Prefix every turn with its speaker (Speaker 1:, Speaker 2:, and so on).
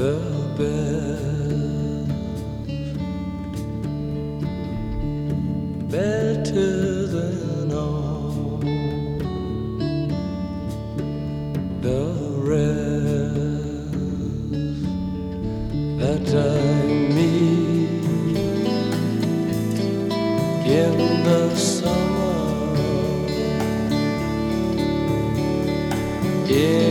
Speaker 1: the best, better than all the rest that I meet in the summer. In